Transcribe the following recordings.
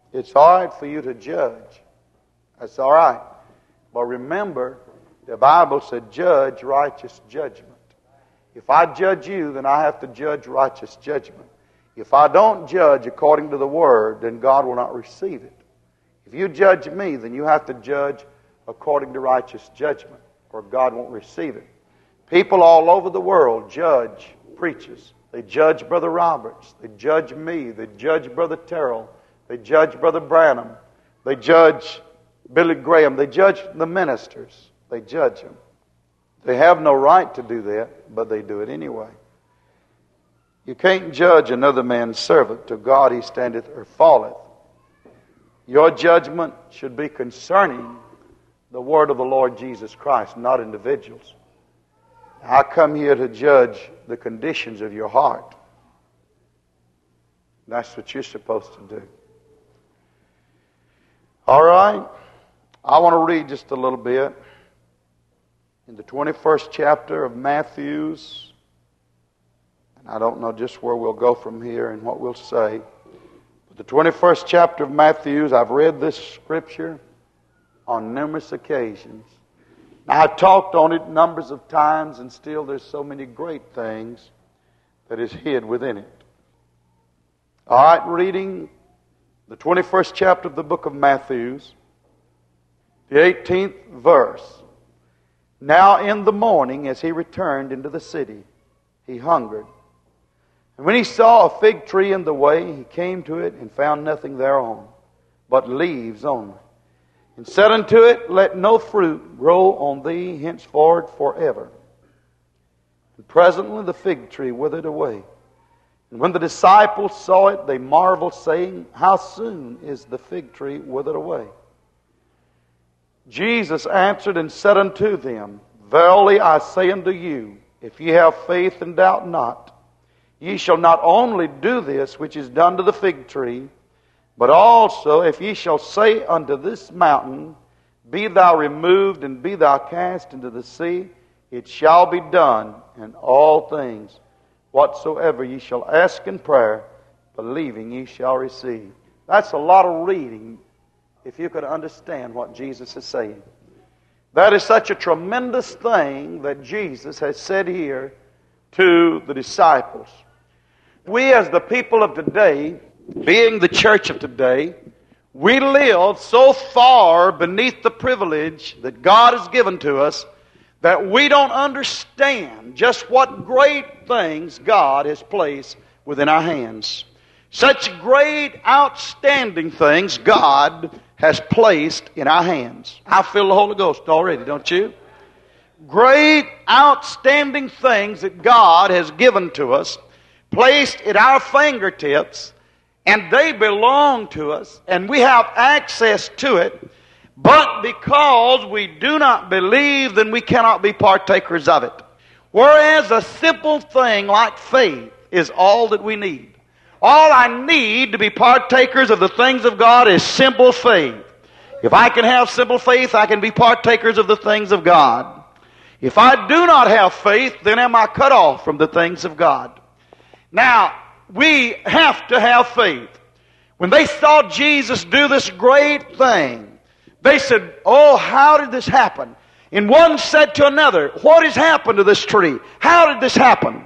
It's all right for you to judge. That's all right. But remember, the Bible said, judge righteous judgment. If I judge you, then I have to judge righteous judgment. If I don't judge according to the Word, then God will not receive it. If you judge me, then you have to judge according to righteous judgment, or God won't receive it. People all over the world judge preachers. They judge Brother Roberts. They judge me. They judge Brother Terrell. They judge Brother Branham. They judge Billy Graham. They judge the ministers. They judge them. They have no right to do that, but they do it anyway. You can't judge another man's servant. To God he standeth or falleth. Your judgment should be concerning the word of the Lord Jesus Christ, not individuals. I come here to judge the conditions of your heart. That's what you're supposed to do. All right. I want to read just a little bit. In the 21st chapter of Matthew's, and I don't know just where we'll go from here and what we'll say, but the 21st chapter of Matthew's, I've read this scripture on numerous occasions. Now, I've talked on it numbers of times, and still there's so many great things that is hid within it. All right, reading the 21st chapter of the book of Matthew's, the 18th verse. Now in the morning, as he returned into the city, he hungered. And when he saw a fig tree in the way, he came to it and found nothing thereon, but leaves only. And said unto it, Let no fruit grow on thee henceforward forever. And presently the fig tree withered away. And when the disciples saw it, they marveled, saying, How soon is the fig tree withered away? Jesus answered and said unto them, Verily I say unto you, if ye have faith and doubt not, ye shall not only do this which is done to the fig tree, but also if ye shall say unto this mountain, Be thou removed and be thou cast into the sea, it shall be done in all things. Whatsoever ye shall ask in prayer, believing ye shall receive. That's a lot of reading, if you could understand what Jesus is saying. That is such a tremendous thing that Jesus has said here to the disciples. We as the people of today, being the church of today, we live so far beneath the privilege that God has given to us that we don't understand just what great things God has placed within our hands. Such great, outstanding things God has placed in our hands. I feel the Holy Ghost already, don't you? Great, outstanding things that God has given to us, placed at our fingertips, and they belong to us, and we have access to it. But because we do not believe, then we cannot be partakers of it. Whereas a simple thing like faith is all that we need. All I need to be partakers of the things of God is simple faith. If I can have simple faith, I can be partakers of the things of God. If I do not have faith, then am I cut off from the things of God. Now, we have to have faith. When they saw Jesus do this great thing, they said, Oh, how did this happen? And one said to another, What has happened to this tree? How did this happen?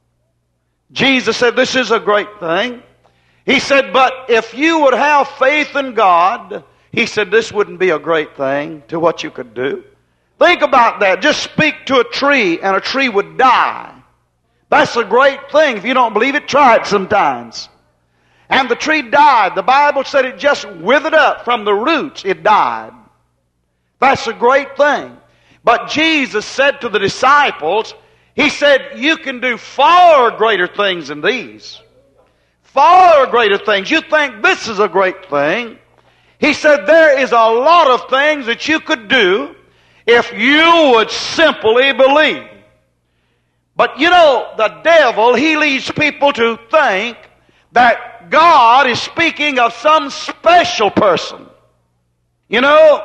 Jesus said, This is a great thing. He said, But if you would have faith in God, he said, this wouldn't be a great thing to what you could do. Think about that. Just speak to a tree and a tree would die. That's a great thing. If you don't believe it, try it sometimes. And the tree died. The Bible said it just withered up from the roots. It died. That's a great thing. But Jesus said to the disciples, He said, you can do far greater things than these. Far greater things. You think this is a great thing. He said, there is a lot of things that you could do if you would simply believe. But you know, the devil, he leads people to think that God is speaking of some special person. You know,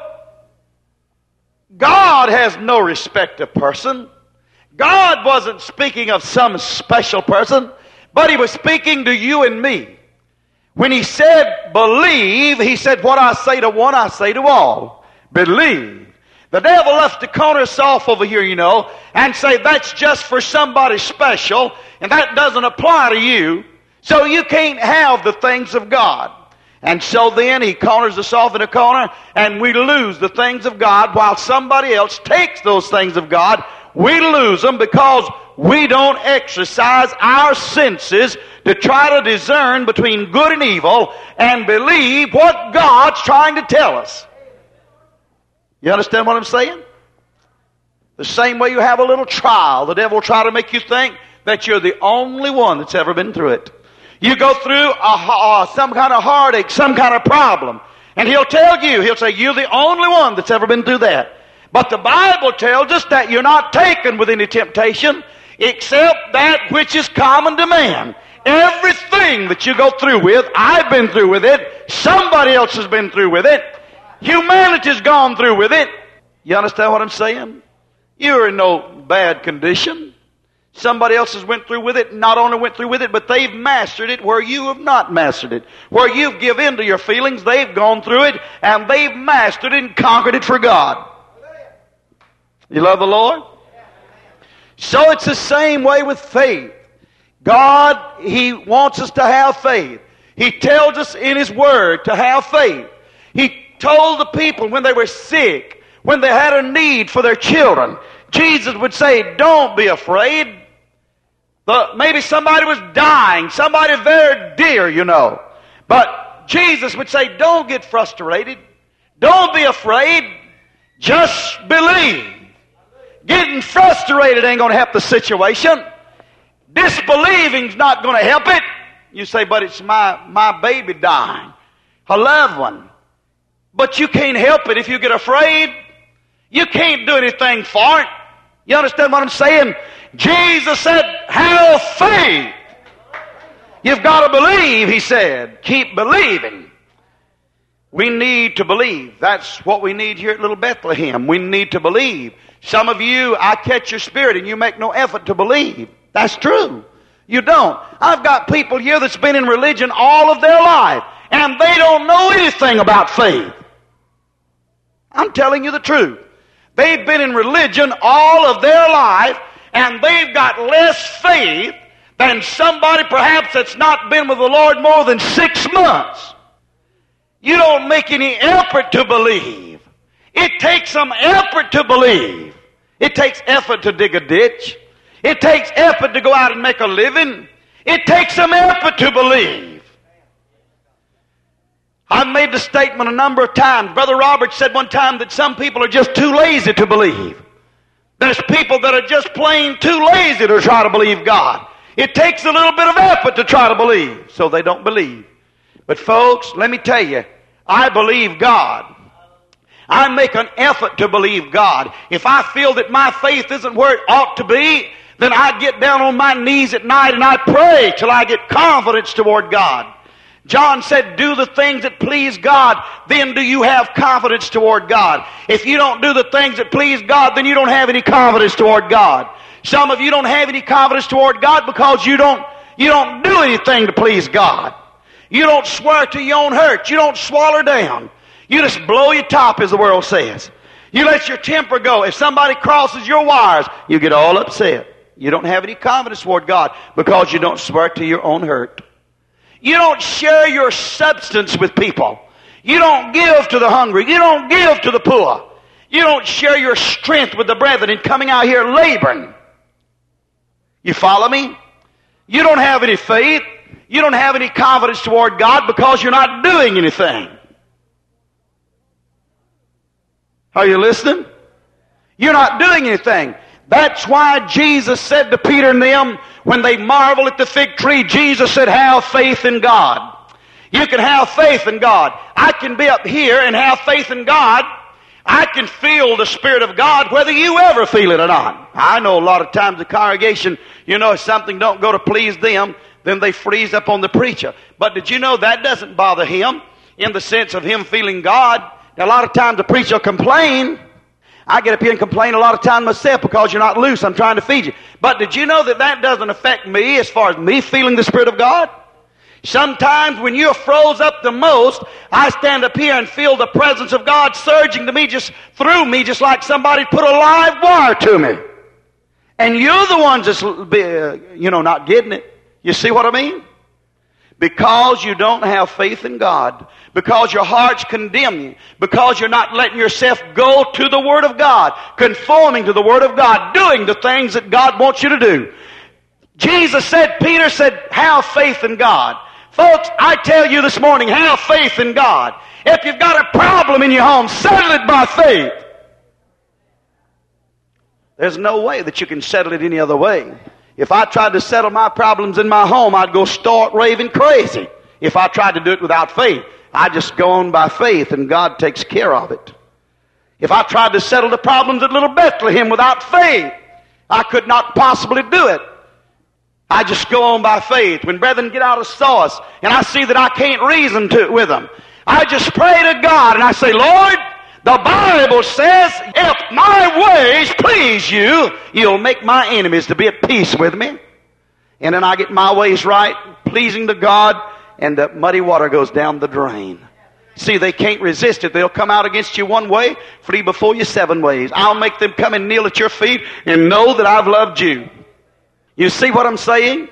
God has no respect of person. God wasn't speaking of some special person, but He was speaking to you and me. When he said believe, he said, what I say to one, I say to all. Believe. The devil loves to corner us off over here, you know, and say that's just for somebody special, and that doesn't apply to you, so you can't have the things of God. And so then he corners us off in a corner, and we lose the things of God while somebody else takes those things of God. We lose them because we don't exercise our senses to try to discern between good and evil and believe what God's trying to tell us. You understand what I'm saying? The same way you have a little trial, the devil will try to make you think that you're the only one that's ever been through it. You go through some kind of heartache, some kind of problem, and he'll tell you, he'll say, you're the only one that's ever been through that. But the Bible tells us that you're not taken with any temptation except that which is common to man. Everything that you go through with, I've been through with it, somebody else has been through with it, humanity's gone through with it. You understand what I'm saying? You're in no bad condition. Somebody else has went through with it, not only went through with it, but they've mastered it where you have not mastered it. Where you've given in to your feelings, they've gone through it, and they've mastered it and conquered it for God. You love the Lord? So it's the same way with faith. God, He wants us to have faith. He tells us in His Word to have faith. He told the people when they were sick, when they had a need for their children, Jesus would say, don't be afraid. Maybe somebody was dying, somebody very dear, you know. But Jesus would say, don't get frustrated. Don't be afraid. Just believe. Getting frustrated ain't going to help the situation. Disbelieving's not going to help it. You say, but it's my baby dying, a loved one. But you can't help it if you get afraid. You can't do anything for it. You understand what I'm saying? Jesus said, have faith. You've got to believe, He said. Keep believing. We need to believe. That's what we need here at Little Bethlehem. We need to believe. Some of you, I catch your spirit and you make no effort to believe. That's true. You don't. I've got people here that's been in religion all of their life, and they don't know anything about faith. I'm telling you the truth. They've been in religion all of their life, and they've got less faith than somebody perhaps that's not been with the Lord more than 6 months. You don't make any effort to believe. It takes some effort to believe. It takes effort to dig a ditch. It takes effort to go out and make a living. It takes some effort to believe. I've made the statement a number of times. Brother Roberts said one time that some people are just too lazy to believe. There's people that are just plain too lazy to try to believe God. It takes a little bit of effort to try to believe, so they don't believe. But folks, let me tell you, I believe God. I make an effort to believe God. If I feel that my faith isn't where it ought to be, then I get down on my knees at night and I pray till I get confidence toward God. John said, do the things that please God, then do you have confidence toward God. If you don't do the things that please God, then you don't have any confidence toward God. Some of you don't have any confidence toward God because you don't do anything to please God. You don't swear to your own hurt. You don't swallow down. You just blow your top, as the world says. You let your temper go. If somebody crosses your wires, you get all upset. You don't have any confidence toward God because you don't swear to your own hurt. You don't share your substance with people. You don't give to the hungry. You don't give to the poor. You don't share your strength with the brethren in coming out here laboring. You follow me? You don't have any faith. You don't have any confidence toward God because you're not doing anything. Are you listening? You're not doing anything. That's why Jesus said to Peter and them, when they marveled at the fig tree, Jesus said, have faith in God. You can have faith in God. I can be up here and have faith in God. I can feel the Spirit of God whether you ever feel it or not. I know a lot of times the congregation, if something don't go to please them, then they freeze up on the preacher. But did you know that doesn't bother him in the sense of him feeling God? Now, a lot of times the preacher will complain. I get up here and complain a lot of times myself because you're not loose. I'm trying to feed you. But did you know that doesn't affect me as far as me feeling the Spirit of God? Sometimes when you're froze up the most, I stand up here and feel the presence of God surging to me, just through me, just like somebody put a live wire to me. And you're the ones that's, not getting it. You see what I mean? Because you don't have faith in God. Because your hearts condemn you. Because you're not letting yourself go to the Word of God. Conforming to the Word of God. Doing the things that God wants you to do. Peter said, have faith in God. Folks, I tell you this morning, have faith in God. If you've got a problem in your home, settle it by faith. There's no way that you can settle it any other way. If I tried to settle my problems in my home, I'd go start raving crazy. If I tried to do it without faith, I just go on by faith and God takes care of it. If I tried to settle the problems at Little Bethlehem without faith, I could not possibly do it. I just go on by faith. When brethren get out of sauce and I see that I can't reason with them, I just pray to God and I say, Lord, the Bible says, if my ways please you, you'll make my enemies to be at peace with me. And then I get my ways right, pleasing to God, and the muddy water goes down the drain. See, they can't resist it. They'll come out against you one way, flee before you 7 ways. I'll make them come and kneel at your feet and know that I've loved you. You see what I'm saying?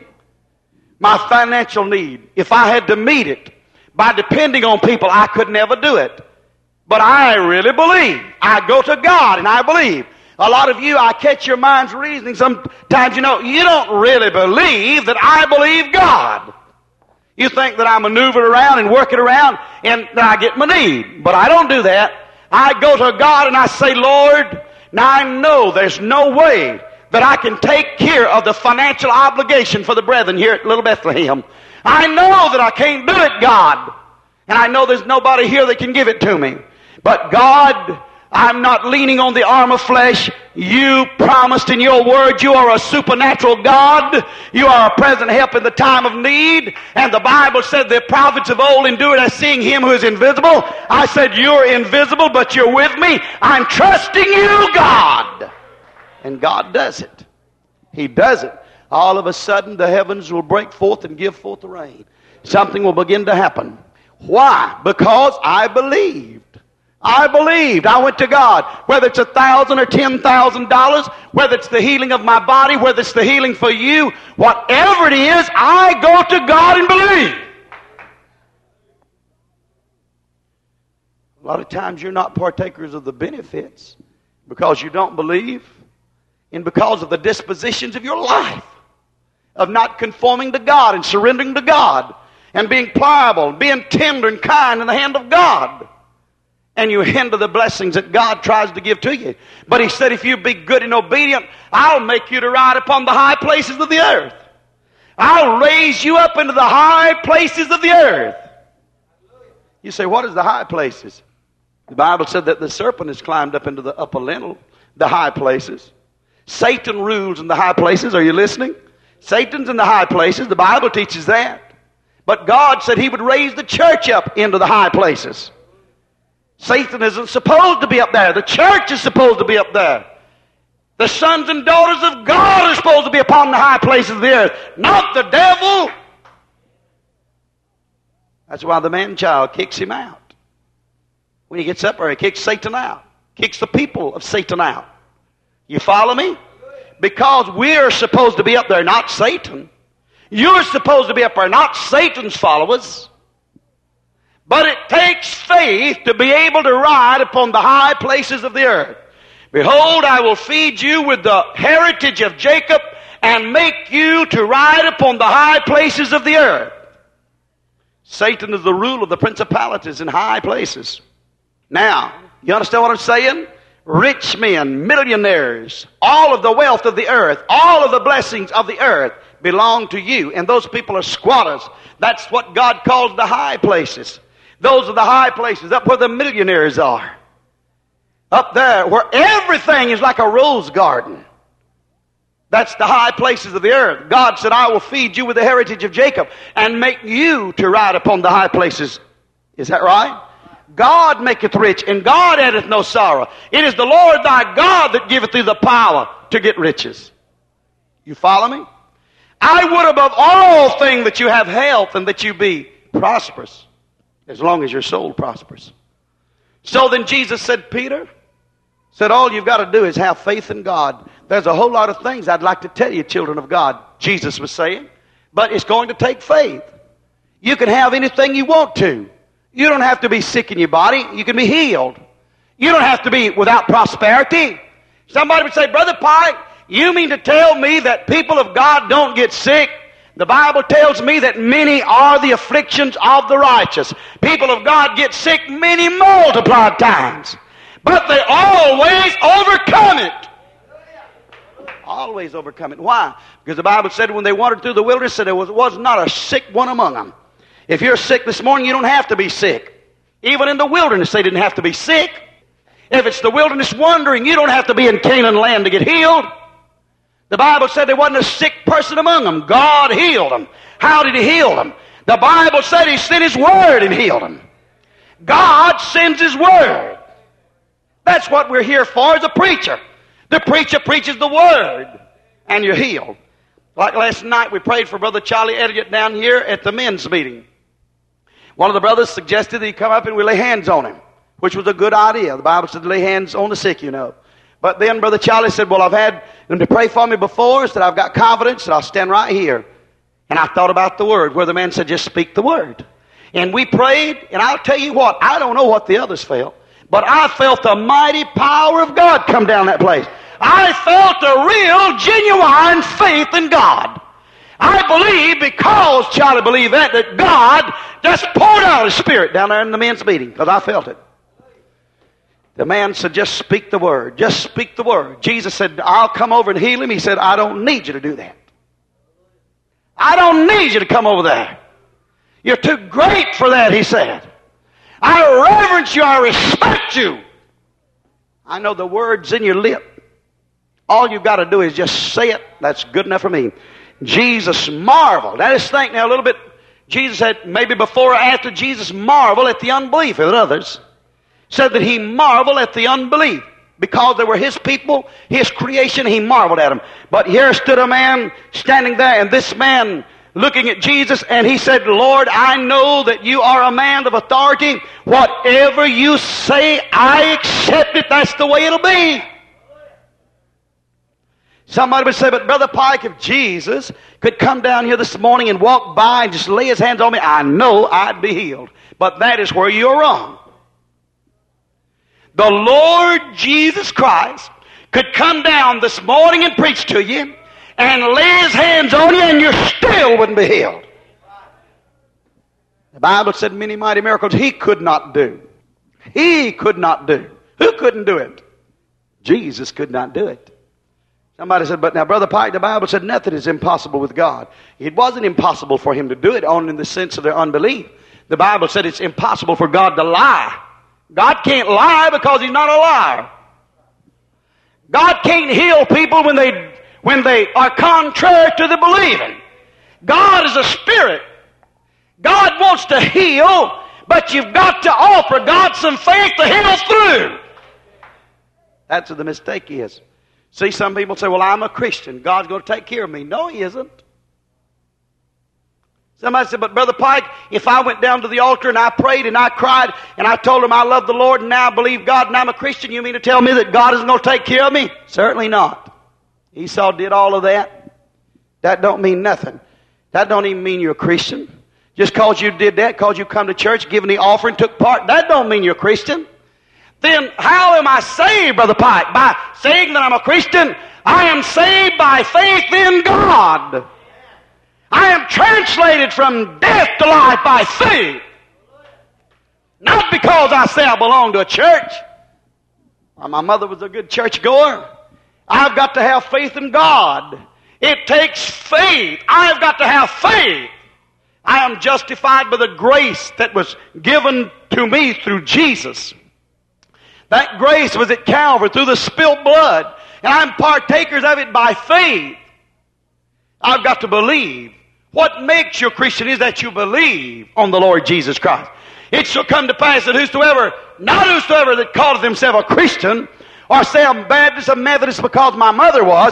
My financial need, if I had to meet it by depending on people, I could never do it. But I really believe. I go to God and I believe. A lot of you, I catch your mind's reasoning. Sometimes, you don't really believe that I believe God. You think that I maneuver around and work it around and that I get my need. But I don't do that. I go to God and I say, Lord, now I know there's no way that I can take care of the financial obligation for the brethren here at Little Bethlehem. I know that I can't do it, God. And I know there's nobody here that can give it to me. But God, I'm not leaning on the arm of flesh. You promised in your word you are a supernatural God. You are a present help in the time of need. And the Bible said the prophets of old endured as seeing him who is invisible. I said, you're invisible, but you're with me. I'm trusting you, God. And God does it. He does it. All of a sudden, the heavens will break forth and give forth the rain. Something will begin to happen. Why? Because I believed. I believed. I went to God. Whether it's $1,000 or $10,000, whether it's the healing of my body, whether it's the healing for you, whatever it is, I go to God and believe. A lot of times you're not partakers of the benefits because you don't believe and because of the dispositions of your life of not conforming to God and surrendering to God and being pliable, being tender and kind in the hand of God. And you hinder the blessings that God tries to give to you. But he said, if you be good and obedient, I'll make you to ride upon the high places of the earth. I'll raise you up into the high places of the earth. You say, what is the high places? The Bible said that the serpent has climbed up into the upper lintel, the high places. Satan rules in the high places. Are you listening? Satan's in the high places. The Bible teaches that. But God said he would raise the church up into the high places. Satan isn't supposed to be up there. The church is supposed to be up there. The sons and daughters of God are supposed to be upon the high places of the earth, not the devil. That's why the man-child kicks him out. When he gets up there, he kicks Satan out. Kicks the people of Satan out. You follow me? Because we're supposed to be up there, not Satan. You're supposed to be up there, not Satan's followers. But it takes faith to be able to ride upon the high places of the earth. Behold, I will feed you with the heritage of Jacob and make you to ride upon the high places of the earth. Satan is the rule of the principalities in high places. Now, you understand what I'm saying? Rich men, millionaires, all of the wealth of the earth, all of the blessings of the earth belong to you. And those people are squatters. That's what God calls the high places. Those are the high places, up where the millionaires are. Up there, where everything is like a rose garden. That's the high places of the earth. God said, I will feed you with the heritage of Jacob and make you to ride upon the high places. Is that right? God maketh rich, and God addeth no sorrow. It is the Lord thy God that giveth thee the power to get riches. You follow me? I would above all things that you have health and that you be prosperous, as long as your soul prospers. So then Jesus said, Peter, said, all you've got to do is have faith in God. There's a whole lot of things I'd like to tell you, children of God, Jesus was saying, but it's going to take faith. You can have anything you want to. You don't have to be sick in your body. You can be healed. You don't have to be without prosperity. Somebody would say, Brother Pike, you mean to tell me that people of God don't get sick? The Bible tells me that many are the afflictions of the righteous. People of God get sick many multiplied times. But they always overcome it. Always overcome it. Why? Because the Bible said when they wandered through the wilderness, that there was not a sick one among them. If you're sick this morning, you don't have to be sick. Even in the wilderness, they didn't have to be sick. If it's the wilderness wandering, you don't have to be in Canaan land to get healed. The Bible said there wasn't a sick person among them. God healed them. How did He heal them? The Bible said He sent His Word and healed them. God sends His Word. That's what we're here for as a preacher. The preacher preaches the Word, and you're healed. Like last night, we prayed for Brother Charlie Elliott down here at the men's meeting. One of the brothers suggested that he come up and we lay hands on him, which was a good idea. The Bible said to lay hands on the sick, you know. But then Brother Charlie said, well, I've had them to pray for me before, so that I've got confidence that I'll stand right here. And I thought about the Word, where the man said, just speak the Word. And we prayed, and I'll tell you what, I don't know what the others felt, but I felt the mighty power of God come down that place. I felt a real, genuine faith in God. I believe, because Charlie believed that God just poured out His Spirit down there in the men's meeting, because I felt it. The man said, just speak the Word. Just speak the Word. Jesus said, I'll come over and heal him. He said, I don't need you to do that. I don't need you to come over there. You're too great for that, he said. I reverence you. I respect you. I know the words in your lip. All you've got to do is just say it. That's good enough for me. Jesus marveled. Now let's think now a little bit. Jesus said, maybe before or after, Jesus marveled at the unbelief of others. Said that He marveled at the unbelief. Because they were His people, His creation, He marveled at them. But here stood a man standing there, and this man looking at Jesus, and he said, Lord, I know that you are a man of authority. Whatever you say, I accept it. That's the way it'll be. Somebody would say, but Brother Pike, if Jesus could come down here this morning and walk by and just lay His hands on me, I know I'd be healed. But that is where you're wrong. The Lord Jesus Christ could come down this morning and preach to you and lay His hands on you, and you still wouldn't be healed. The Bible said many mighty miracles He could not do. He could not do. Who couldn't do it? Jesus could not do it. Somebody said, but now, Brother Pike, the Bible said nothing is impossible with God. It wasn't impossible for Him to do it, only in the sense of their unbelief. The Bible said it's impossible for God to lie. God can't lie because He's not a liar. God can't heal people when they are contrary to the believing. God is a spirit. God wants to heal, but you've got to offer God some faith to heal through. That's what the mistake is. See, some people say, well, I'm a Christian. God's going to take care of me. No, He isn't. Somebody said, but Brother Pike, if I went down to the altar and I prayed and I cried and I told Him I love the Lord and now I believe God and I'm a Christian, you mean to tell me that God isn't going to take care of me? Certainly not. Esau did all of that. That don't mean nothing. That don't even mean you're a Christian. Just because you did that, because you come to church, given the offering, took part, that don't mean you're a Christian. Then how am I saved, Brother Pike? By saying that I'm a Christian? I am saved by faith in God. I am translated from death to life by faith. Not because I say I belong to a church. My mother was a good churchgoer. I've got to have faith in God. It takes faith. I've got to have faith. I am justified by the grace that was given to me through Jesus. That grace was at Calvary through the spilt blood. And I'm partakers of it by faith. I've got to believe. What makes you a Christian is that you believe on the Lord Jesus Christ. It shall come to pass that not whosoever that calleth himself a Christian, or say I'm Baptist or Methodist because my mother was,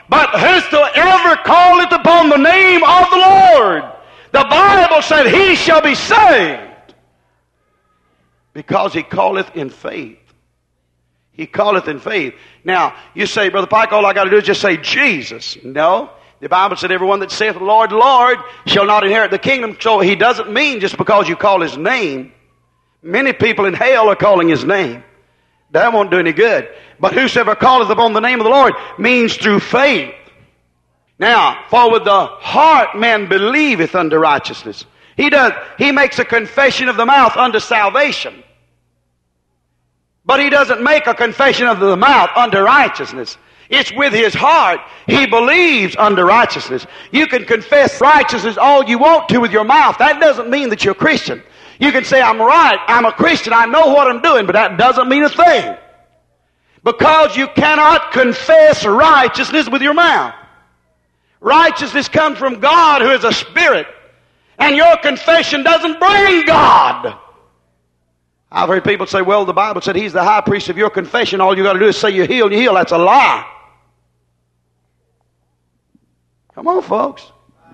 But whosoever calleth upon the name of the Lord, the Bible said he shall be saved. Because he calleth in faith. He calleth in faith. Now, you say, Brother Pike, all I got to do is just say Jesus. No. The Bible said, everyone that saith, Lord, Lord, shall not inherit the kingdom. So he doesn't mean just because you call his name. Many people in hell are calling his name. That won't do any good. But whosoever calleth upon the name of the Lord means through faith. Now, for with the heart man believeth unto righteousness. He makes a confession of the mouth unto salvation. But he doesn't make a confession of the mouth unto righteousness. It's with his heart he believes unto righteousness. You can confess righteousness all you want to with your mouth. That doesn't mean that you're a Christian. You can say, I'm right, I'm a Christian, I know what I'm doing, but that doesn't mean a thing. Because you cannot confess righteousness with your mouth. Righteousness comes from God, who is a spirit. And your confession doesn't bring God. I've heard people say, well, the Bible said he's the high priest of your confession. All you got to do is say you're healed and you heal. That's a lie. Come on, folks.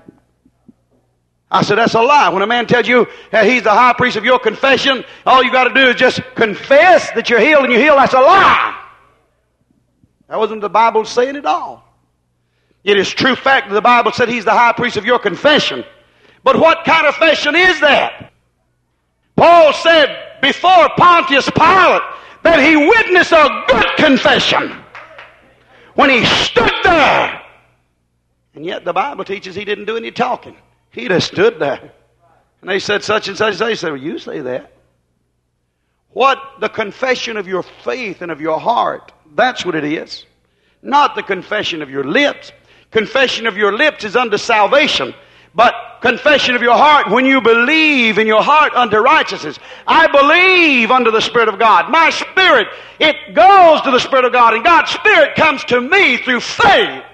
I said, that's a lie. When a man tells you that he's the high priest of your confession, all you got to do is just confess that you're healed and you heal. That's a lie. That wasn't the Bible saying at all. It is true fact that the Bible said he's the high priest of your confession. But what kind of confession is that? Paul said before Pontius Pilate that he witnessed a good confession when he stood there. And yet the Bible teaches he didn't do any talking. He just stood there. And they said such and such and such. He said, well, you say that. What? The confession of your faith and of your heart. That's what it is. Not the confession of your lips. Confession of your lips is unto salvation. But confession of your heart, when you believe in your heart unto righteousness. I believe unto the Spirit of God. My spirit, it goes to the Spirit of God. And God's Spirit comes to me through faith.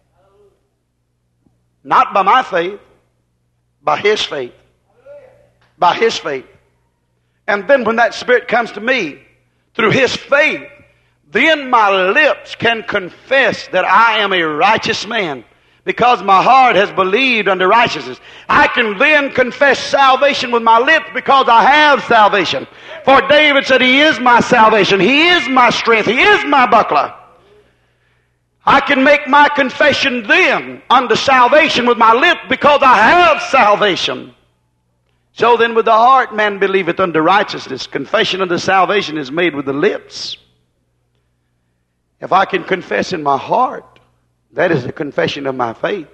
Not by my faith. By His faith. By His faith. And then when that Spirit comes to me through His faith, then my lips can confess that I am a righteous man. Because my heart has believed unto righteousness. I can then confess salvation with my lips because I have salvation. For David said, He is my salvation. He is my strength. He is my buckler. I can make my confession then unto salvation with my lips because I have salvation. So then with the heart man believeth unto righteousness. Confession unto salvation is made with the lips. If I can confess in my heart, that is the confession of my faith.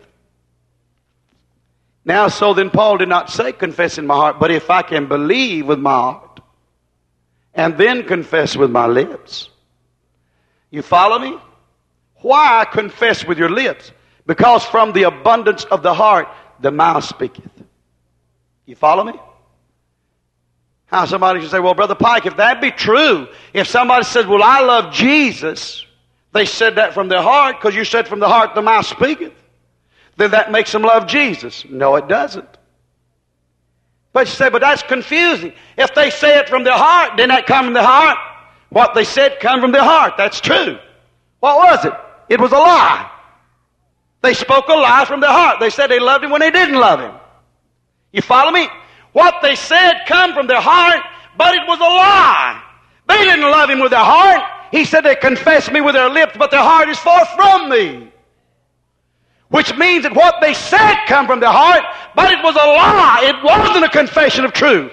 Now, so then Paul did not say confess in my heart, but if I can believe with my heart and then confess with my lips. You follow me? Why confess with your lips? Because from the abundance of the heart, the mouth speaketh. You follow me? How somebody can say, well, Brother Pike, if that be true, if somebody says, well, I love Jesus, they said that from their heart, because you said from the heart the mouth speaketh. Then that makes them love Jesus. No, it doesn't. But you say, but that's confusing. If they say it from their heart, didn't that come from their heart? What they said come from their heart. That's true. What was it? It was a lie. They spoke a lie from their heart. They said they loved Him when they didn't love Him. You follow me? What they said come from their heart, but it was a lie. They didn't love Him with their heart. He said they confessed me with their lips, but their heart is far from me. Which means that what they said come from their heart, but it was a lie. It wasn't a confession of truth.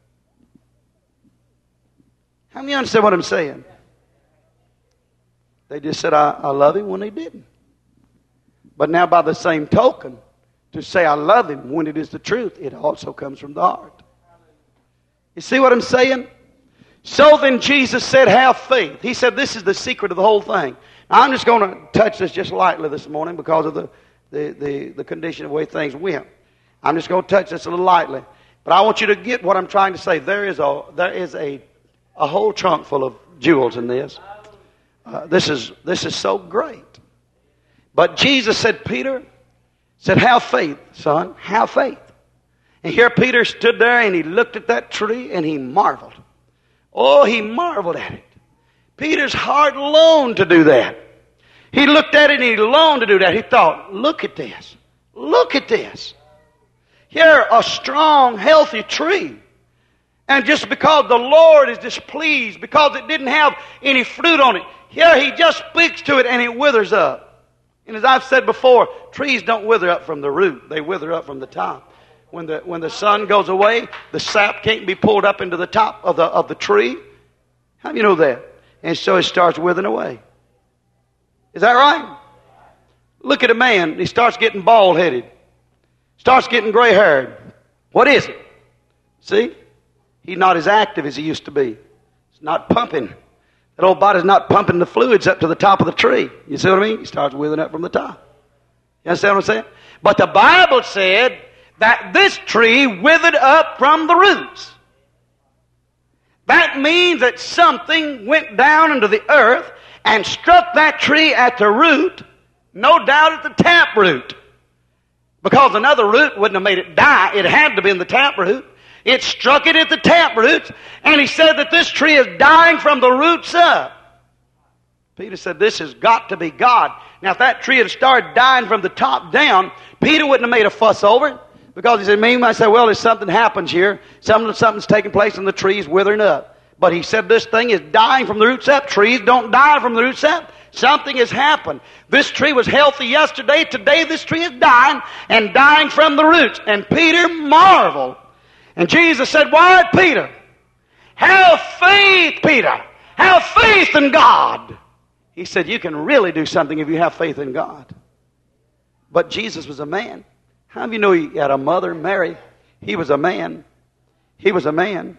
How many understand what I'm saying? They just said, I love Him when they didn't. But now by the same token, to say I love Him when it is the truth, it also comes from the heart. You see what I'm saying? So then Jesus said, have faith. He said this is the secret of the whole thing. Now, I'm just going to touch this just lightly this morning because of the condition of the way things went. I'm just going to touch this a little lightly. But I want you to get what I'm trying to say. There is a whole trunk full of jewels in this. This is so great. But Jesus said, Peter, said, have faith, son, have faith. And here Peter stood there and he looked at that tree and he marveled. Oh, he marveled at it. Peter's heart longed to do that. He looked at it and he longed to do that. He thought, look at this. Look at this. Here, a strong, healthy tree. And just because the Lord is displeased, because it didn't have any fruit on it, here He just speaks to it and it withers up. And as I've said before, trees don't wither up from the root. They wither up from the top. When the sun goes away, the sap can't be pulled up into the top of the tree. How do you know that? And so it starts withering away. Is that right? Look at a man. He starts getting bald-headed. Starts getting gray-haired. What is it? See? He's not as active as he used to be. It's not pumping. That old body's not pumping the fluids up to the top of the tree. You see what I mean? He starts withering up from the top. You understand what I'm saying? But the Bible said that this tree withered up from the roots. That means that something went down into the earth and struck that tree at the root, no doubt at the tap root. Because another root wouldn't have made it die. It had to be in the tap root. It struck it at the tap roots, and he said that this tree is dying from the roots up. Peter said, this has got to be God. Now, if that tree had started dying from the top down, Peter wouldn't have made a fuss over it, because he said, me might say, well, there's something happens here. Something's taking place and the tree's withering up. But he said this thing is dying from the roots up. Trees don't die from the roots up. Something has happened. This tree was healthy yesterday. Today this tree is dying and dying from the roots. And Peter marveled. And Jesus said, why, Peter? Have faith, Peter. Have faith in God. He said, you can really do something if you have faith in God. But Jesus was a man. How do you know he had a mother, Mary? He was a man. He was a man.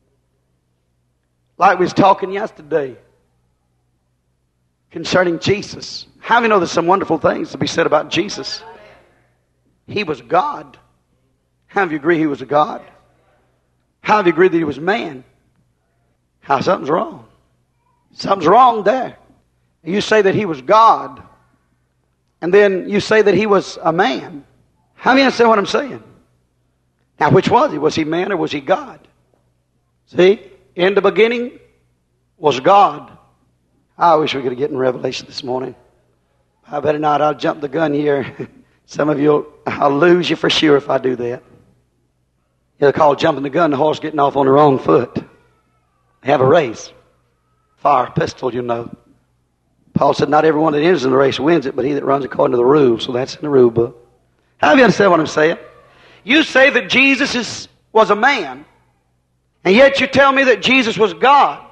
Like we was talking yesterday concerning Jesus. How do you know there's some wonderful things to be said about Jesus? He was God. How do you agree he was a God? How do you agree that he was man? How something's wrong. Something's wrong there. You say that he was God, and then you say that he was a man. How do you understand what I'm saying? Now, which was he? Was he man or was he God? See? In the beginning was God. I wish we could get in Revelation this morning. I better not. I'll jump the gun here. Some of you, I'll lose you for sure if I do that. They'll call jumping the gun the horse getting off on the wrong foot. They have a race. Fire a pistol, you know. Paul said not everyone that enters in the race wins it, but he that runs according to the rules. So that's in the rule book. How do you understand what I'm saying? You say that Jesus was a man, and yet you tell me that Jesus was God.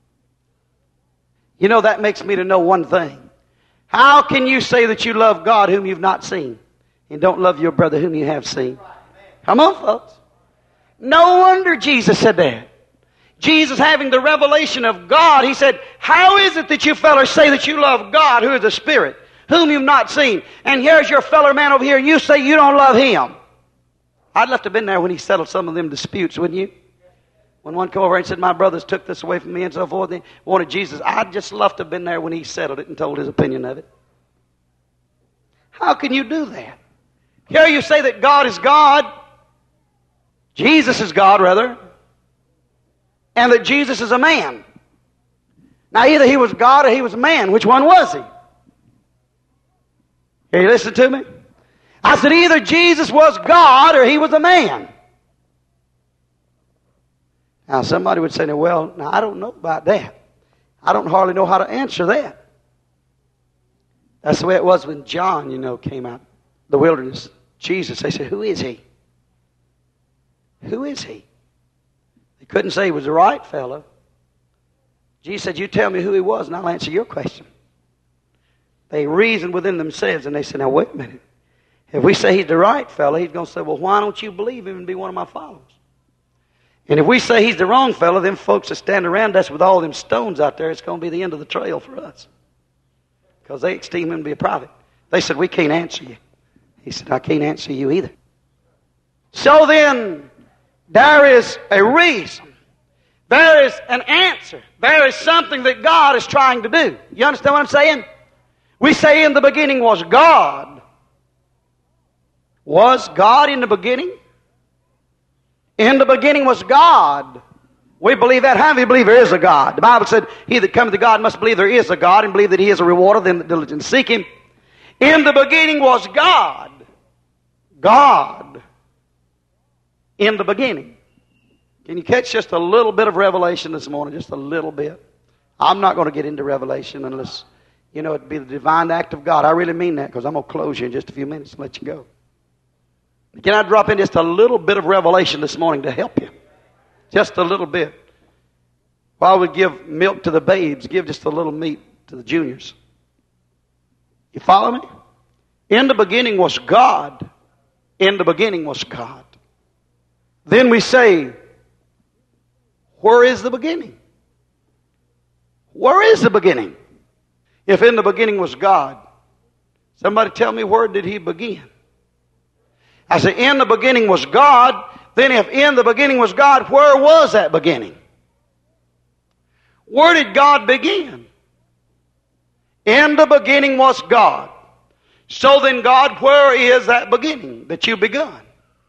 You know, that makes me to know one thing. How can you say that you love God whom you've not seen, and don't love your brother whom you have seen? Come on, folks. No wonder Jesus said that. Jesus, having the revelation of God, he said, how is it that you fellas say that you love God, who is the Spirit, whom you've not seen? And here's your fellow man over here, and you say you don't love him. I'd love to have been there when he settled some of them disputes, wouldn't you? When one came over and said, my brothers took this away from me and so forth, they wanted Jesus. I'd just love to have been there when he settled it and told his opinion of it. How can you do that? Here you say that God is God. Jesus is God, rather. And that Jesus is a man. Now, either he was God or he was a man. Which one was he? Can you listen to me? I said either Jesus was God or he was a man. Now, somebody would say, well, now, I don't know about that. I don't hardly know how to answer that. That's the way it was when John, came out the wilderness. Jesus, they said, who is he? Who is he? They couldn't say he was the right fellow. Jesus said, you tell me who he was and I'll answer your question. They reasoned within themselves and they said, now wait a minute. If we say he's the right fellow, he's going to say, well, why don't you believe him and be one of my followers? And if we say he's the wrong fellow, them folks that stand around us with all them stones out there, it's going to be the end of the trail for us. Because they esteem him to be a prophet. They said, we can't answer you. He said, I can't answer you either. So then, there is a reason. There is an answer. There is something that God is trying to do. You understand what I'm saying? We say in the beginning was God. Was God in the beginning? In the beginning was God. We believe that. How do you believe there is a God? The Bible said, he that cometh to God must believe there is a God and believe that he is a rewarder of them that diligently seek him. In the beginning was God. God. In the beginning. Can you catch just a little bit of revelation this morning? Just a little bit. I'm not going to get into revelation unless, it'd be the divine act of God. I really mean that, because I'm going to close you in just a few minutes and let you go. Can I drop in just a little bit of revelation this morning to help you? Just a little bit. While we give milk to the babes, give just a little meat to the juniors. You follow me? In the beginning was God. In the beginning was God. Then we say, where is the beginning? Where is the beginning? If in the beginning was God, somebody tell me, where did he begin? I say, in the beginning was God. Then if in the beginning was God, where was that beginning? Where did God begin? In the beginning was God. So then, God, where is that beginning that you begun?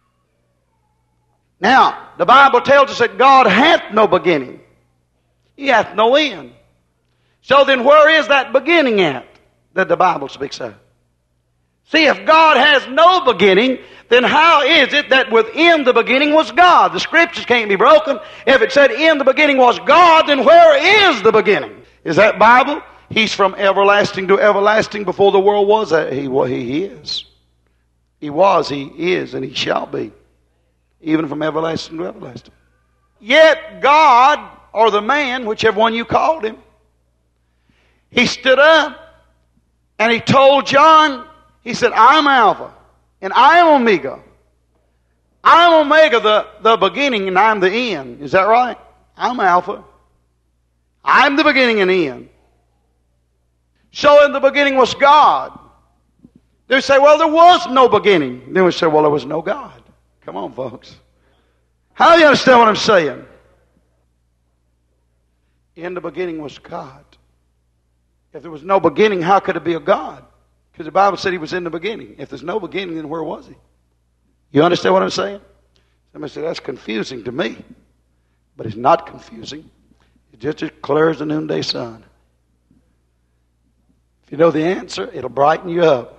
Now, the Bible tells us that God hath no beginning. He hath no end. So then, where is that beginning at that the Bible speaks of? See, if God has no beginning, then how is it that within the beginning was God? The Scriptures can't be broken. If it said in the beginning was God, then where is the beginning? Is that Bible? He's from everlasting to everlasting. Before the world was, He is. He was, He is, and He shall be. Even from everlasting to everlasting. Yet God, or the man, whichever one you called him, he stood up and he told John, he said, I'm Alpha and I am Omega. I'm Omega, the beginning, and I'm the end. Is that right? I'm Alpha. I'm the beginning and end. So in the beginning was God. They say, well, there was no beginning. Then we say, well, there was no God. Come on, folks. How do you understand what I'm saying? In the beginning was God. If there was no beginning, how could it be a God? Because the Bible said He was in the beginning. If there's no beginning, then where was He? You understand what I'm saying? Somebody said, that's confusing to me. But it's not confusing. It's just as clear as the noonday sun. If you know the answer, it'll brighten you up.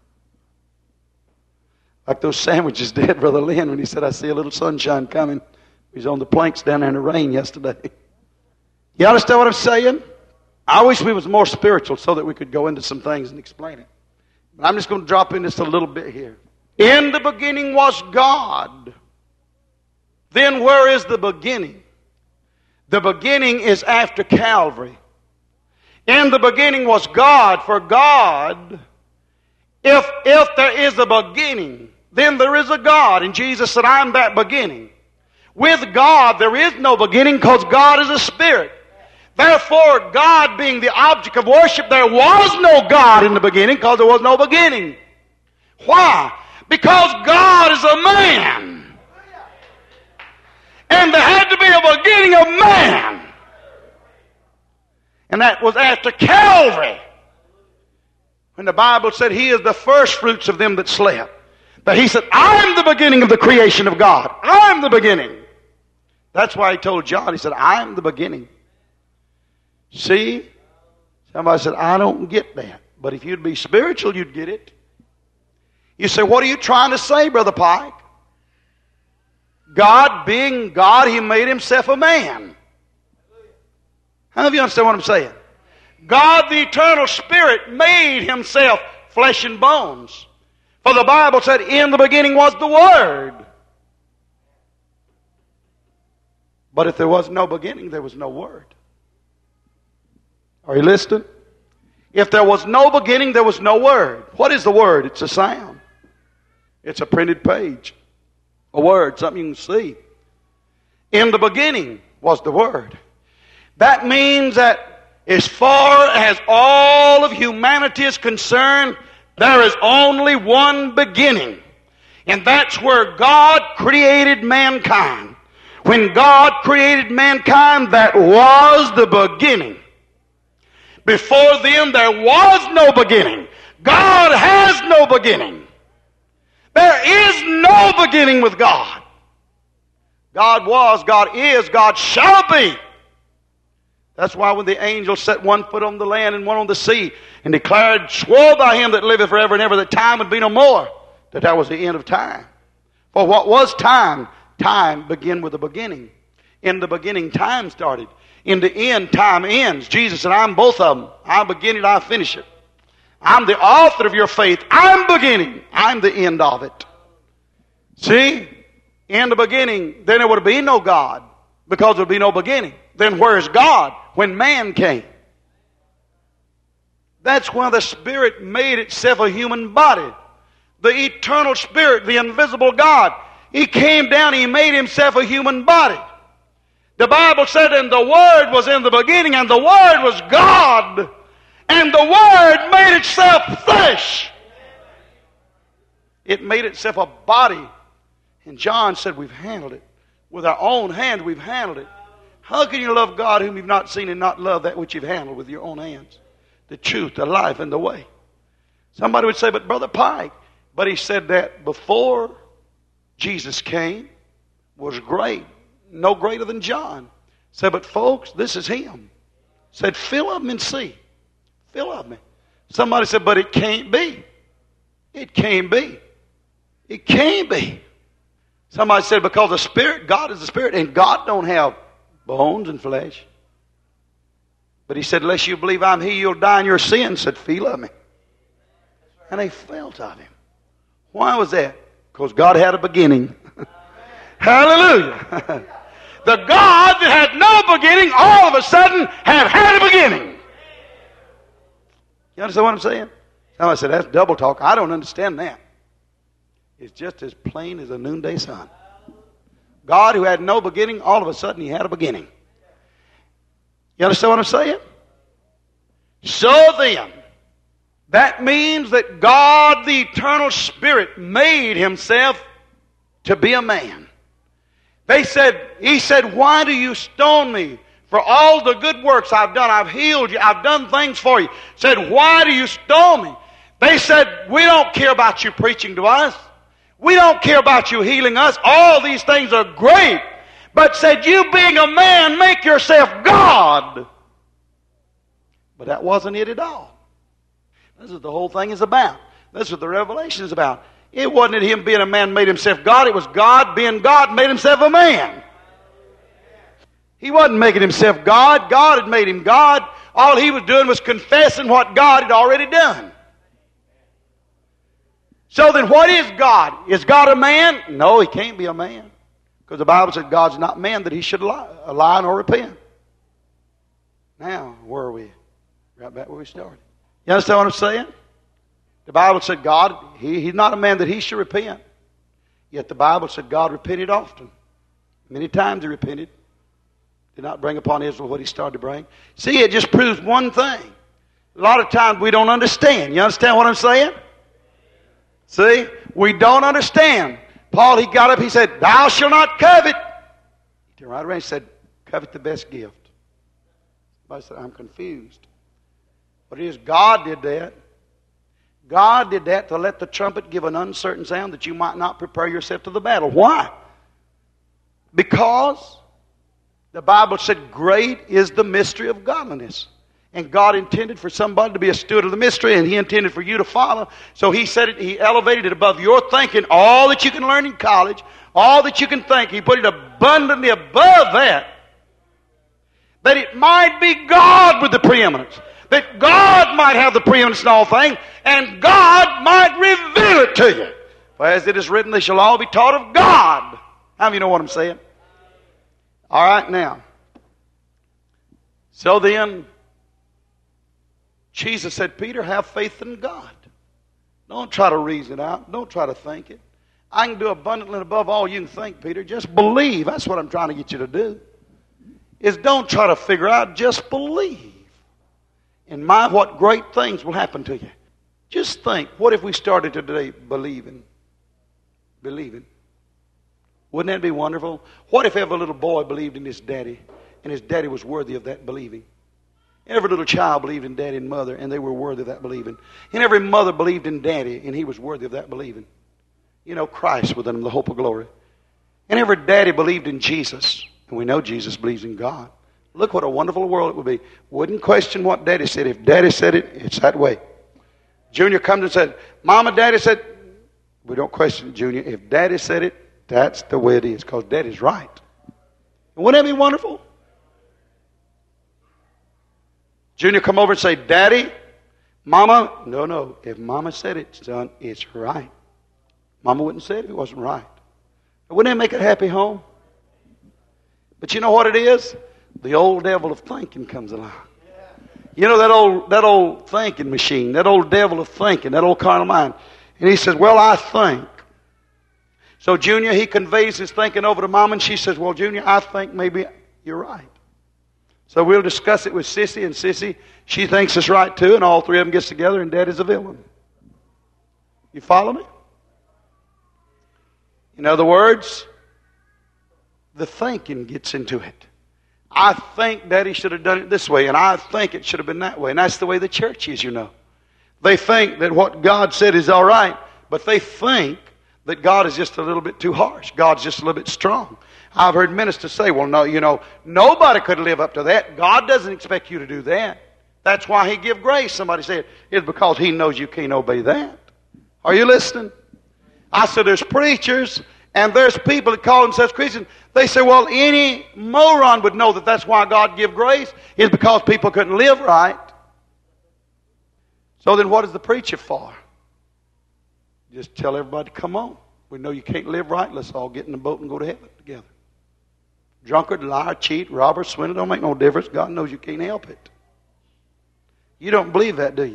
Like those sandwiches did, Brother Lynn, when he said, I see a little sunshine coming. He was on the planks down there in the rain yesterday. You understand what I'm saying? I wish we was more spiritual so that we could go into some things and explain it. But I'm just going to drop in just a little bit here. In the beginning was God. Then where is the beginning? The beginning is after Calvary. In the beginning was God. For God, if there is a beginning, then there is a God. And Jesus said, I'm that beginning. With God, there is no beginning because God is a spirit. Therefore, God being the object of worship, there was no God in the beginning because there was no beginning. Why? Because God is a man. And there had to be a beginning of man. And that was after Calvary. When the Bible said He is the first fruits of them that slept. But He said, I'm the beginning of the creation of God. I'm the beginning. That's why He told John, He said, I'm the beginning. See? Somebody said, I don't get that. But if you'd be spiritual, you'd get it. You say, what are you trying to say, Brother Pike? God being God, He made Himself a man. How many of you understand what I'm saying? God, the eternal Spirit, made Himself flesh and bones. For the Bible said, in the beginning was the Word. But if there was no beginning, there was no Word. Are you listening? If there was no beginning, there was no Word. What is the Word? It's a sound. It's a printed page. A word, something you can see. In the beginning was the Word. That means that as far as all of humanity is concerned, there is only one beginning. And that's where God created mankind. When God created mankind, that was the beginning. Before then, there was no beginning. God has no beginning. There is no beginning with God. God was, God is, God shall be. That's why when the angel set one foot on the land and one on the sea and declared, swore by him that liveth forever and ever, that time would be no more, that was the end of time. For what was time? Time began with the beginning. In the beginning, time started. In the end, time ends. Jesus said, I'm both of them. I begin it, I finish it. I'm the author of your faith. I'm beginning. I'm the end of it. See? In the beginning, then there would be no God, because there would be no beginning. Then where is God? When man came. That's why the Spirit made itself a human body. The eternal Spirit, the invisible God, He came down, He made Himself a human body. The Bible said, and the Word was in the beginning, and the Word was God, and the Word made itself flesh. It made itself a body. And John said, we've handled it. With our own hands, we've handled it. How can you love God whom you've not seen and not love that which you've handled with your own hands? The truth, the life, and the way. Somebody would say, but Brother Pike, but he said that before Jesus came was great. No greater than John. Said, but folks, this is him. Said, fill of me and see. Fill of me. Somebody said, but it can't be. It can't be. It can't be. Somebody said, because the Spirit, God is the Spirit, and God don't have bones and flesh. But he said, unless you believe I'm He, you'll die in your sins. Said, feel of me. And they felt of Him. Why was that? Because God had a beginning. Hallelujah. The God that had no beginning, all of a sudden, had a beginning. You understand what I'm saying? Somebody said, that's double talk. I don't understand that. It's just as plain as a noonday sun. God who had no beginning, all of a sudden He had a beginning. You understand what I'm saying? So then, that means that God, the eternal Spirit, made Himself to be a man. He said, why do you stone me for all the good works I've done? I've healed you. I've done things for you. Said, why do you stone me? They said, we don't care about you preaching to us. We don't care about you healing us. All these things are great. But said, you being a man, make yourself God. But that wasn't it at all. This is what the whole thing is about. This is what the Revelation is about. It wasn't Him being a man made Himself God. It was God being God made Himself a man. He wasn't making Himself God. God had made Him God. All He was doing was confessing what God had already done. So then what is God? Is God a man? No, He can't be a man. Because the Bible said God's not man that He should lie nor repent. Now, where are we? Right back where we started. You understand what I'm saying? The Bible said God, He's not a man that He should repent. Yet the Bible said God repented often. Many times He repented. Did not bring upon Israel what He started to bring. See, it just proves one thing. A lot of times we don't understand. You understand what I'm saying? See? We don't understand. Paul, he got up, he said, thou shalt not covet. He turned right around and said, covet the best gift. Somebody said, I'm confused. But it is God did that. God did that to let the trumpet give an uncertain sound that you might not prepare yourself to the battle. Why? Because the Bible said, great is the mystery of godliness. And God intended for somebody to be a steward of the mystery, and He intended for you to follow. So He said it, He elevated it above your thinking. All that you can learn in college, all that you can think, He put it abundantly above that. That it might be God with the preeminence. That God might have the preeminence in all things, and God might reveal it to you. For as it is written, they shall all be taught of God. How many of you know what I'm saying? All right, now. So then, Jesus said, Peter, have faith in God. Don't try to reason it out. Don't try to think it. I can do abundantly and above all you can think, Peter. Just believe. That's what I'm trying to get you to do. Is don't try to figure out. Just believe. And what great things will happen to you. Just think, what if we started today believing? Believing. Wouldn't that be wonderful? What if every little boy believed in his daddy, and his daddy was worthy of that believing? Every little child believed in daddy and mother, and they were worthy of that believing. And every mother believed in daddy, and he was worthy of that believing. You know, Christ within them, the hope of glory. And every daddy believed in Jesus. And we know Jesus believes in God. Look what a wonderful world it would be. Wouldn't question what daddy said. If daddy said it, it's that way. Junior comes and said, Mama, daddy said, we don't question it, Junior. If daddy said it, that's the way it is, because daddy's right. And wouldn't that be wonderful? Junior come over and say, Daddy, Mama, no. If Mama said it, son, it's right. Mama wouldn't say it if it wasn't right. Wouldn't that make a happy home? But you know what it is? The old devil of thinking comes along. You know that old thinking machine, that old devil of thinking, that old carnal mind. And he says, well, I think. So Junior, he conveys his thinking over to Mama, and she says, well, Junior, I think maybe you're right. So we'll discuss it with Sissy, and Sissy, she thinks it's right too, and all three of them gets together, and Daddy's a villain. You follow me? In other words, the thinking gets into it. I think Daddy should have done it this way, and I think it should have been that way. And that's the way the church is, you know. They think that what God said is all right, but they think that God is just a little bit too harsh. God's just a little bit strong. I've heard ministers say, well, no, you know, nobody could live up to that. God doesn't expect you to do that. That's why He give grace. Somebody said, it's because He knows you can't obey that. Are you listening? I said, there's preachers and there's people that call themselves Christians. They say, well, any moron would know that that's why God give grace, is because people couldn't live right. So then what is the preacher for? Just tell everybody, come on. We know you can't live right. Let's all get in the boat and go to heaven together. Drunkard, liar, cheat, robber, swindler, don't make no difference. God knows you can't help it. You don't believe that, do you?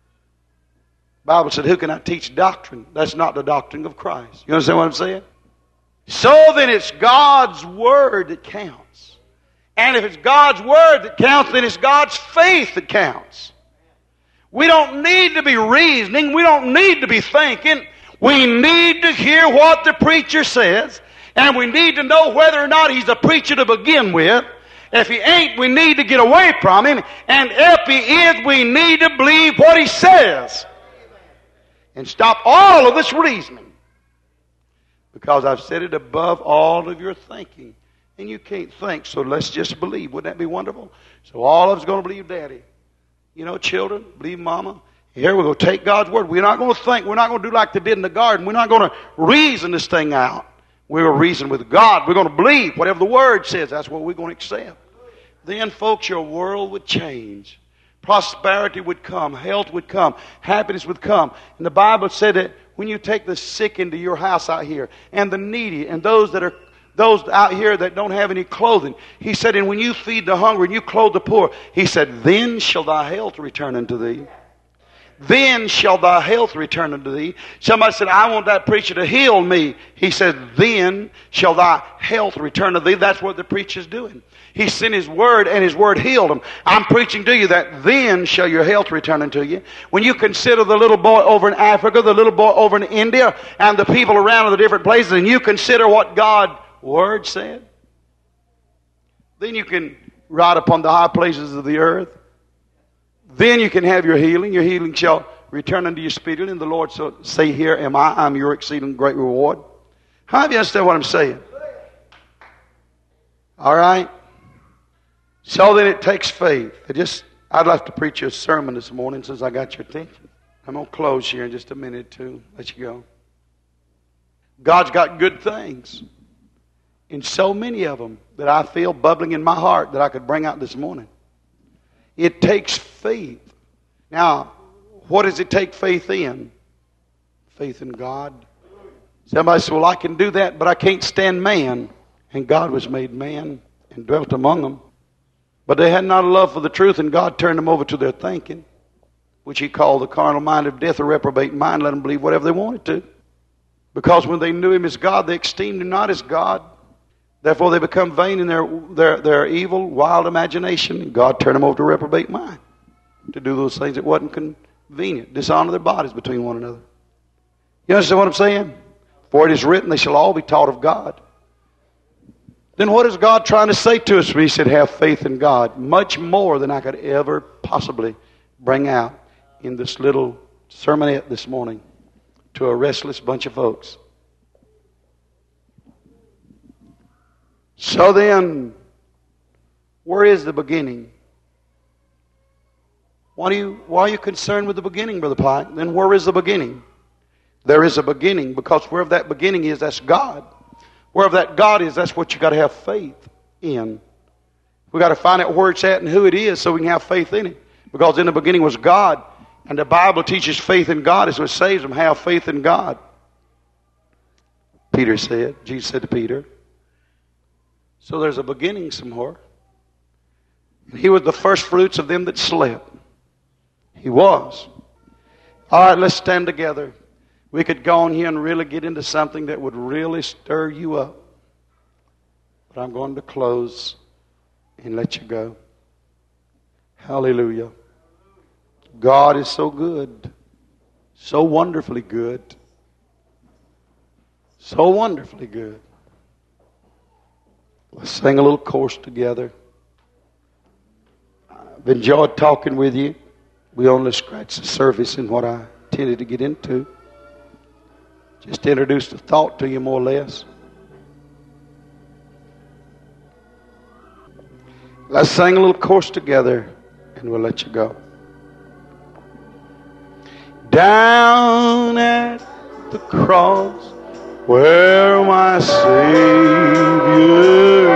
The Bible said, who can I teach doctrine? That's not the doctrine of Christ. You understand what I'm saying? So then it's God's Word that counts. And if it's God's Word that counts, then it's God's faith that counts. We don't need to be reasoning. We don't need to be thinking. We need to hear what the preacher says. And we need to know whether or not he's a preacher to begin with. If he ain't, we need to get away from him. And if he is, we need to believe what he says. And stop all of this reasoning. Because I've said it above all of your thinking. And you can't think, so let's just believe. Wouldn't that be wonderful? So all of us going to believe Daddy. You know, children, believe Mama. Here we're going to take God's Word. We're not going to think. We're not going to do like they did in the garden. We're not going to reason this thing out. We're going to reason with God. We're going to believe whatever the Word says. That's what we're going to accept. Then, folks, your world would change. Prosperity would come. Health would come. Happiness would come. And the Bible said that when you take the sick into your house out here, and the needy, and those out here that don't have any clothing, He said, and when you feed the hungry and you clothe the poor, He said, then shall thy health return unto thee. Then shall thy health return unto thee. Somebody said, I want that preacher to heal me. He said, then shall thy health return to thee. That's what the preacher's doing. He sent His Word, and His Word healed him. I'm preaching to you that then shall your health return unto you. When you consider the little boy over in Africa, the little boy over in India, and the people around in the different places, and you consider what God's Word said, then you can ride upon the high places of the earth. Then you can have your healing. Your healing shall return unto you speedily. And the Lord shall say, here am I. I'm your exceeding great reward. How do you understand what I'm saying? All right. So then it takes faith. I'd like to preach you a sermon this morning since I got your attention. I'm going to close here in just a minute or two. Let you go. God's got good things. And so many of them that I feel bubbling in my heart that I could bring out this morning. It takes faith. Now, what does it take faith in? Faith in God. Somebody says, well, I can do that, but I can't stand man. And God was made man and dwelt among them. But they had not a love for the truth, and God turned them over to their thinking, which He called the carnal mind of death, a reprobate mind, let them believe whatever they wanted to. Because when they knew Him as God, they esteemed Him not as God. Therefore, they become vain in their evil, wild imagination. And God turned them over to a reprobate mind to do those things that wasn't convenient. Dishonor their bodies between one another. You understand what I'm saying? For it is written, they shall all be taught of God. Then what is God trying to say to us when He said, have faith in God? Much more than I could ever possibly bring out in this little sermonette this morning to a restless bunch of folks. So then, where is the beginning? Why are you concerned with the beginning, Brother Pike? Then where is the beginning? There is a beginning, because wherever that beginning is, that's God. Wherever that God is, that's what you got to have faith in. We got to find out where it's at and who it is so we can have faith in it. Because in the beginning was God, and the Bible teaches faith in God is what saves them. Have faith in God. Peter said, Jesus said to Peter. So there's a beginning somewhere. He was the first fruits of them that slept. He was. All right, let's stand together. We could go on here and really get into something that would really stir you up. But I'm going to close and let you go. Hallelujah. God is so good. So wonderfully good. So wonderfully good. Let's sing a little chorus together. I've enjoyed talking with you. We only scratched the surface in what I intended to get into. Just to introduce the thought to you more or less. Let's sing a little chorus together and we'll let you go. Down at the cross where my Savior